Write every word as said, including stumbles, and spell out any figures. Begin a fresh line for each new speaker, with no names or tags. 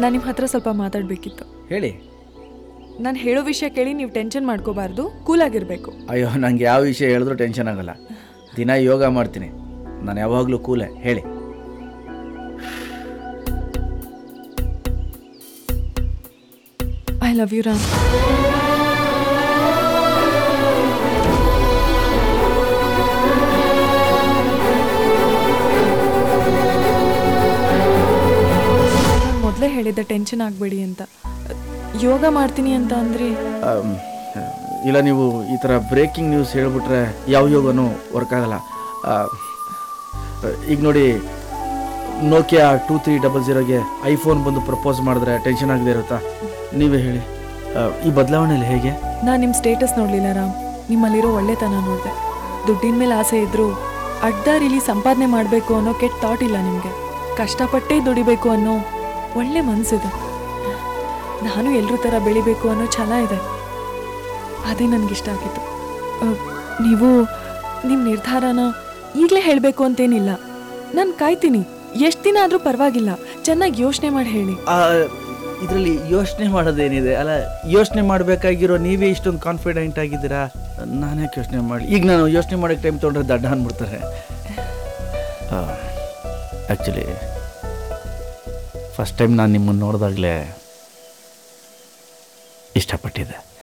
ನಾನು ನಿಮ್ಮ ಹತ್ರ ಸ್ವಲ್ಪ ಮಾತಾಡಬೇಕಿತ್ತು.
ಹೇಳಿ.
ನಾನು ಹೇಳೋ ವಿಷಯ ಕೇಳಿ ನೀವು ಟೆನ್ಷನ್ ಮಾಡ್ಕೋಬಾರ್ದು, ಕೂಲಾಗಿರಬೇಕು.
ಅಯ್ಯೋ, ನಂಗೆ ಯಾವ ವಿಷಯ ಹೇಳಿದ್ರೂ ಟೆನ್ಷನ್ ಆಗಲ್ಲ. ದಿನ ಯೋಗ ಮಾಡ್ತೀನಿ, ನಾನು ಯಾವಾಗಲೂ ಕೂಲೇ. ಹೇಳಿ.
I love you Ram. ಮೊದಲೇ ಹೇಳಿದ್ದೆ ಟೆನ್ಷನ್ ಆಗಬೇಡಿ ಅಂತ. ಯೋಗ ಮಾಡ್ತೀನಿ ಅಂತ ಅಂದರೆ
ಇಲ್ಲ, ನೀವು ಈ ಥರ ಬ್ರೇಕಿಂಗ್ ನ್ಯೂಸ್ ಹೇಳಿಬಿಟ್ರೆ ಯಾವ ಯೋಗನೂ ವರ್ಕ್ ಆಗಲ್ಲ. ಈಗ ನೋಡಿ, ನೋಕಿಯಾ ಟೂ ತ್ರೀ ಡಬಲ್ ಜೀರೋಗೆ ಐಫೋನ್ ಬಂದು ಪ್ರಪೋಸ್ ಮಾಡಿದ್ರೆ ಟೆನ್ಷನ್ ಆಗದೆ ಇರುತ್ತಾ? ನೀವೇ ಹೇಳಿ, ಈ ಬದಲಾವಣೆಯಲ್ಲಿ ಹೇಗೆ?
ನಾನು ನಿಮ್ಮ ಸ್ಟೇಟಸ್ ನೋಡಲಿಲ್ಲ ರಾಮ್, ನಿಮ್ಮಲ್ಲಿರೋ ಒಳ್ಳೆತನ ನೋಡಿದೆ. ದುಡ್ಡಿನ ಮೇಲೆ ಆಸೆ ಇದ್ದರೂ ಅಡ್ಡಾರಿಲಿ ಸಂಪಾದನೆ ಮಾಡಬೇಕು ಅನ್ನೋ ಕೆಟ್ಟ ಥಾಟ್ ಇಲ್ಲ ನಿಮಗೆ. ಕಷ್ಟಪಟ್ಟೇ ದುಡಿಬೇಕು ಅನ್ನೋ ಒಳ್ಳೆ ಮನಸ್ಸಿದೆ. ನಾನು ಎಲ್ಲರ ಥರ ಬೆಳಿಬೇಕು ಅನ್ನೋ ಛಲ ಇದೆ. ಅದೇ ನನಗಿಷ್ಟ ಆಗಿತ್ತು. ನೀವು ನಿಮ್ಮ ನಿರ್ಧಾರನ ಈಗಲೇ ಹೇಳಬೇಕು ಅಂತೇನಿಲ್ಲ. ನಾನು ಕಾಯ್ತೀನಿ, ಎಷ್ಟು ದಿನ ಆದರೂ ಪರವಾಗಿಲ್ಲ. ಚೆನ್ನಾಗಿ ಯೋಚನೆ ಮಾಡಿ ಹೇಳಿ.
ಇದರಲ್ಲಿ ಯೋಚನೆ ಮಾಡೋದೇನಿದೆ? ಅಲ್ಲ, ಯೋಚನೆ ಮಾಡಬೇಕಾಗಿರೋ ನೀವೇ ಇಷ್ಟೊಂದು ಕಾನ್ಫಿಡೆಂಟ್ ಆಗಿದ್ದೀರಾ, ನಾನೇ ಯೋಚನೆ ಮಾಡಿ. ಈಗ ನಾನು ಯೋಚನೆ ಮಾಡೋಕ್ಕೆ ಟೈಮ್ ತೊಗೊಂಡ್ರೆ ದಡ್ಡ ಅಂದ್ಬಿಡ್ತಾರೆ. ಆ್ಯಕ್ಚುಲಿ ಫಸ್ಟ್ ಟೈಮ್ ನಾನು ನಿಮ್ಮನ್ನು ನೋಡಿದಾಗಲೇ ಇಷ್ಟಪಟ್ಟಿದ್ದೆ.